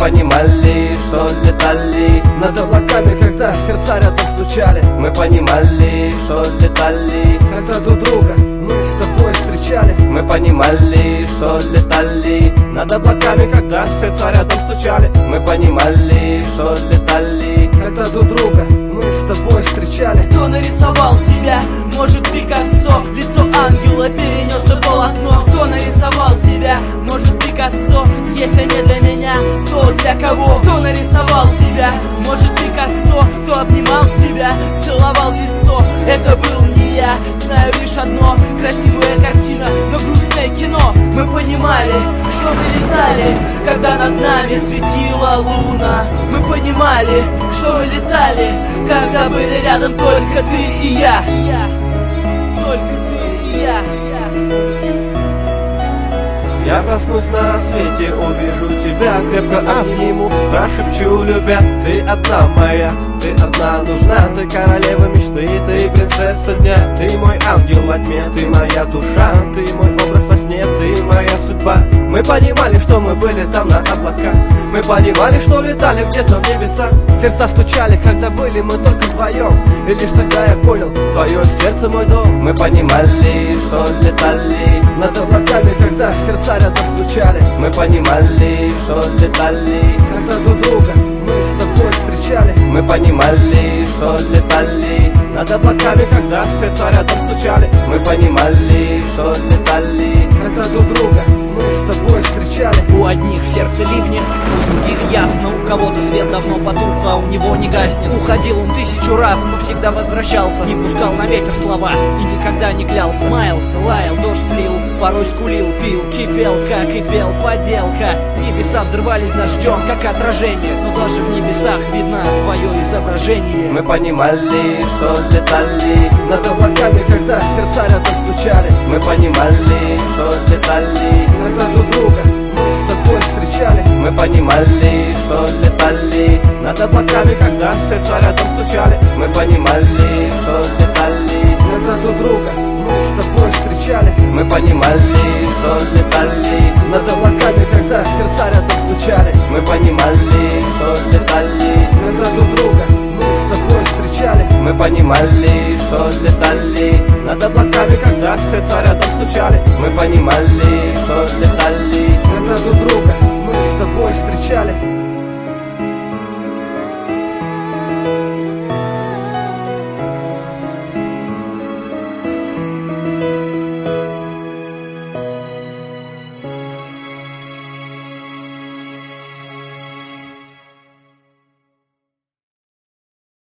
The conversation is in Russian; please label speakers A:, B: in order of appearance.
A: понимали, что летали
B: над облаками, когда сердца рядом стучали.
A: Мы понимали, что летали
B: когда друг друга мы с тобой встречали.
A: Мы понимали, что летали
B: над облаками, когда сердца рядом стучали.
A: Мы понимали, что летали
B: когда друг друга мы с тобой встречали.
C: Кто нарисовал тебя? Может, Пикассо? Лицо ангела перенес на полотно. Кто нарисовал тебя? Может, Пикассо? Если не для меня, то для кого? Кто нарисовал тебя? Может, Пикассо? Кто обнимал тебя, целовал лицо? Это был не я. Знаю лишь одно: красивая картина, но грустное кино. Мы понимали, что мы летали, когда над нами светила луна. Мы понимали, что мы летали, когда были рядом только ты и я. Только ты и я.
B: Я проснусь на рассвете, увижу тебя, крепко обниму, прошепчу, любя. Ты одна моя, ты одна нужна. Ты королева мечты, ты принцесса дня. Ты мой ангел во тьме, ты моя душа. Ты мой образ во сне, ты моя судьба. Мы понимали, что мы были там на облаках. Мы понимали, что летали где-то в небесах. Сердца стучали, когда были мы только вдвоем. И лишь тогда я понял, твое сердце мой дом.
A: Мы понимали, что летали
B: над облаками, когда сердца рядом стучали.
A: Мы понимали, что летали
B: когда друг друга мы с тобой встречали.
A: Мы понимали, что летали
B: над облаками, когда сердца рядом стучали.
A: Мы понимали, что летали
B: когда друг друга мы с тобой встречали.
C: У одних в сердце ливни, у других ясно. У кого-то свет давно потух, а у него не гаснет. Уходил он 1000 раз, но всегда возвращался. Не пускал на ветер слова и никогда не клялся. Маялся, лаял, дождь лил, порой скулил, пил, кипел, как и пел, поделка. Небеса взрывались дождем, как отражение, но даже в небесах видно твое изображение.
A: Мы понимали, что летали
B: над облаками, когда сердца рядом стучали.
A: Мы понимали, что летали
B: когда друг друга мы с тобой встречали.
A: Мы понимали, что летали
B: над облаками, когда сердца рядом стучали.
A: Мы понимали, что летали
B: когда друг друга мы с тобой встречали.
A: Мы понимали, что летали
B: над облаками, когда сердца рядом стучали.
A: Мы понимали, что летали
B: когда друг друга мы с тобой встречали.
A: Мы понимали, что летали
B: над облаками, когда сердца рядом стучали.
A: Мы понимали, что летали
B: когда друг друга мы с тобой встречали.